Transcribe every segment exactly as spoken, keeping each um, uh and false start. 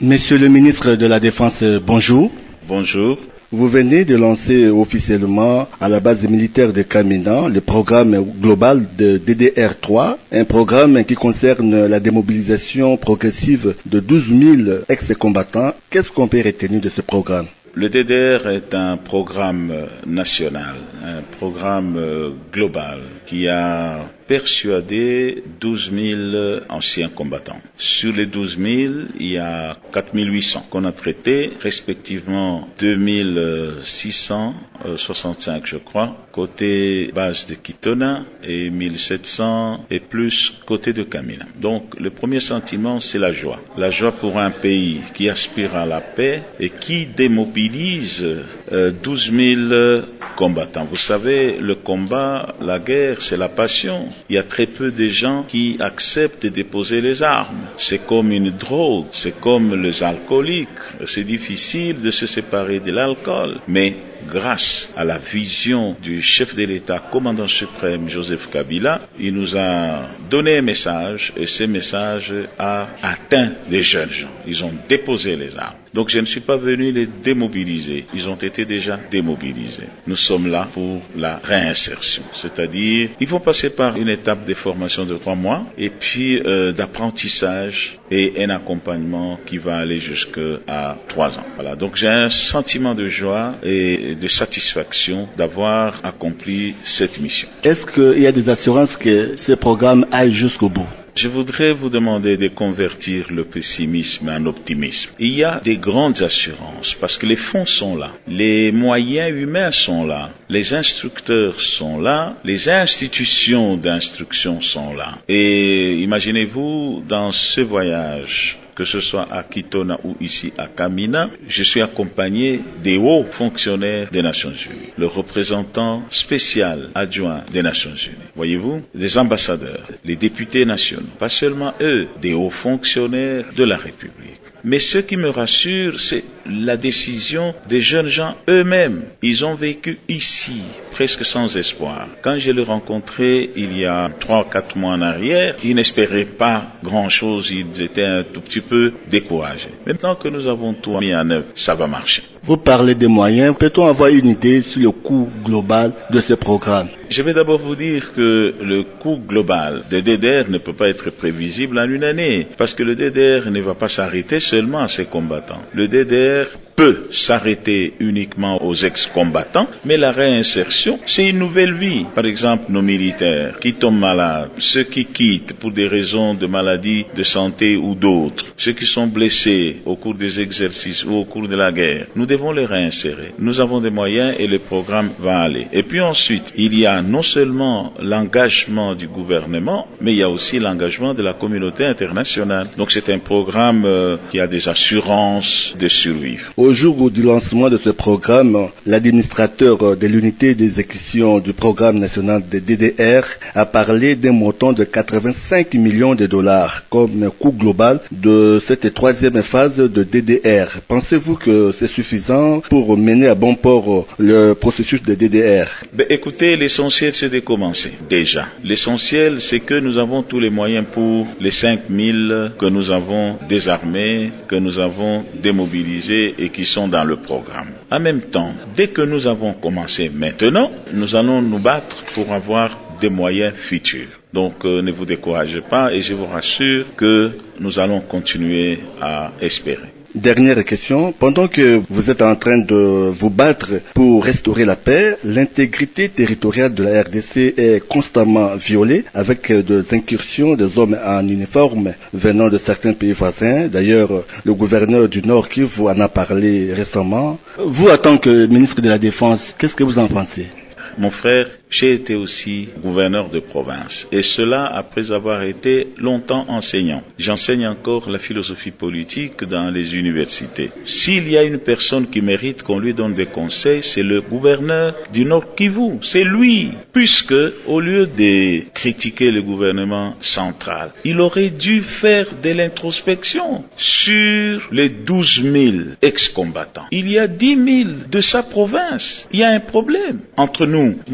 Monsieur le ministre de la Défense, bonjour. Bonjour. Vous venez de lancer officiellement à la base militaire de Kamina le programme global de D D R trois, un programme qui concerne la démobilisation progressive de douze mille ex-combattants. Qu'est-ce qu'on peut retenir de ce programme? Le D D R est un programme national, un programme global qui a persuadé douze mille anciens combattants. Sur les douze mille, il y a quatre mille huit cents qu'on a traités, respectivement deux mille six cent soixante-cinq, je crois, côté base de Kitona et mille sept cents et plus côté de Kamina. Donc, le premier sentiment, c'est la joie. La joie pour un pays qui aspire à la paix et qui démobilise euh, douze mille combattants. Vous savez, le combat, la guerre, c'est la passion. Il y a très peu de gens qui acceptent de déposer les armes. C'est comme une drogue, c'est comme les alcooliques. C'est difficile de se séparer de l'alcool. Mais grâce à la vision du chef de l'État, commandant suprême Joseph Kabila, il nous a donné un message et ce message a atteint les jeunes gens. Ils ont déposé les armes. Donc je ne suis pas venu les démobiliser. Ils ont été déjà démobilisés. Nous sommes là pour la réinsertion. C'est-à-dire, il faut passer par une étape de formation de trois mois et puis euh, d'apprentissage et un accompagnement qui va aller jusqu'à trois ans. Voilà. Donc j'ai un sentiment de joie et de satisfaction d'avoir accompli cette mission. Est-ce qu'il y a des assurances que ce programme aille jusqu'au bout? Je voudrais vous demander de convertir le pessimisme en optimisme. Il y a des grandes assurances parce que les fonds sont là, les moyens humains sont là, les instructeurs sont là, les institutions d'instruction sont là. Et imaginez-vous dans ce voyage, que ce soit à Kitona ou ici à Kamina, je suis accompagné des hauts fonctionnaires des Nations Unies, le représentant spécial adjoint des Nations Unies, voyez-vous, des ambassadeurs, les députés nationaux, pas seulement eux, des hauts fonctionnaires de la République. Mais ce qui me rassure, c'est la décision des jeunes gens eux-mêmes. Ils ont vécu ici, presque sans espoir. Quand je les rencontrais il y a trois, quatre mois en arrière, ils n'espéraient pas grand-chose, ils étaient un tout petit peu découragés. Maintenant que nous avons tout mis en œuvre, ça va marcher. Vous parlez des moyens, peut-on avoir une idée sur le coût global de ce programme? Je vais d'abord vous dire que le coût global de D D R ne peut pas être prévisible en une année, parce que le D D R ne va pas s'arrêter seulement à ses combattants. Le D D R peut s'arrêter uniquement aux ex-combattants, mais la réinsertion, c'est une nouvelle vie. Par exemple, nos militaires qui tombent malades, ceux qui quittent pour des raisons de maladie, de santé ou d'autres, ceux qui sont blessés au cours des exercices ou au cours de la guerre, nous devons les réinsérer. Nous avons des moyens et le programme va aller. Et puis ensuite, il y a non seulement l'engagement du gouvernement, mais il y a aussi l'engagement de la communauté internationale. Donc c'est un programme euh, qui a des assurances de survivre. Au jour du lancement de ce programme, l'administrateur de l'unité d'exécution du programme national de D D R a parlé d'un montant de quatre-vingt-cinq millions de dollars comme coût global de cette troisième phase de D D R. Pensez-vous que c'est suffisant pour mener à bon port le processus de D D R? Ben, écoutez, l'essentiel c'est de commencer déjà. L'essentiel c'est que nous avons tous les moyens pour les cinq mille que nous avons désarmés, que nous avons démobilisés et qui sont dans le programme. En même temps, dès que nous avons commencé maintenant, nous allons nous battre pour avoir des moyens futurs. Donc euh, ne vous découragez pas et je vous rassure que nous allons continuer à espérer. Dernière question, pendant que vous êtes en train de vous battre pour restaurer la paix, l'intégrité territoriale de la R D C est constamment violée avec des incursions des hommes en uniforme venant de certains pays voisins. D'ailleurs, le gouverneur du Nord Kivu en a parlé récemment. Vous, en tant que ministre de la Défense, qu'est-ce que vous en pensez? Mon frère, j'ai été aussi gouverneur de province, et cela après avoir été longtemps enseignant. J'enseigne encore la philosophie politique dans les universités. S'il y a une personne qui mérite qu'on lui donne des conseils, c'est le gouverneur du Nord Kivu. C'est lui, puisque au lieu de critiquer le gouvernement central, il aurait dû faire de l'introspection sur les douze mille ex-combattants. Il y a dix mille de sa province. Il y a un problème entre nous. Moi, je suis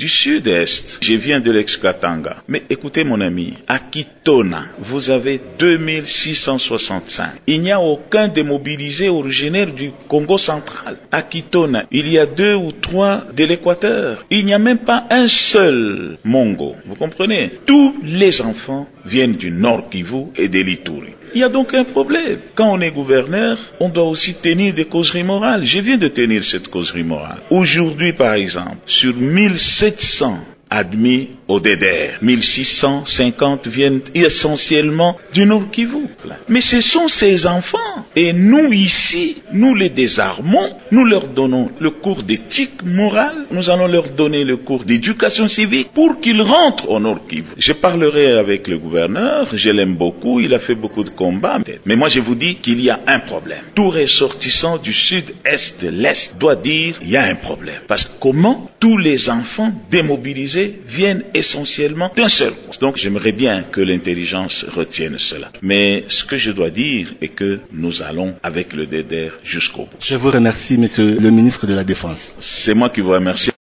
du sud-est. Je viens de l'ex-Katanga. Mais écoutez mon ami, à Kitona, vous avez deux mille six cent soixante-cinq. Il n'y a aucun démobilisé originaire du Congo central. À Kitona, il y a deux ou trois de l'Équateur. Il n'y a même pas un seul Mongo. Vous comprenez? Tous les enfants viennent du Nord Kivu et de l'Ituri. Il y a donc un problème. Quand on est gouverneur, on doit aussi tenir des causeries morales. Je viens de tenir cette causerie morale. Aujourd'hui, par exemple, sur mille sept cents admis au D D R, mille six cent cinquante viennent essentiellement du Nord Kivu. Mais ce sont ces enfants. Et nous ici, nous les désarmons, nous leur donnons le cours d'éthique morale, nous allons leur donner le cours d'éducation civique pour qu'ils rentrent au Nord Kivu. Je parlerai avec le gouverneur, je l'aime beaucoup, il a fait beaucoup de combats. Mais moi je vous dis qu'il y a un problème. Tout ressortissant du sud-est de l'est doit dire il y a un problème. Parce que comment tous les enfants démobilisés viennent essentiellement d'un seul coup. Donc j'aimerais bien que l'intelligence retienne cela. Mais ce que je dois dire est que nous allons avec le D D R jusqu'au bout. Je vous remercie, monsieur le ministre de la Défense. C'est moi qui vous remercie.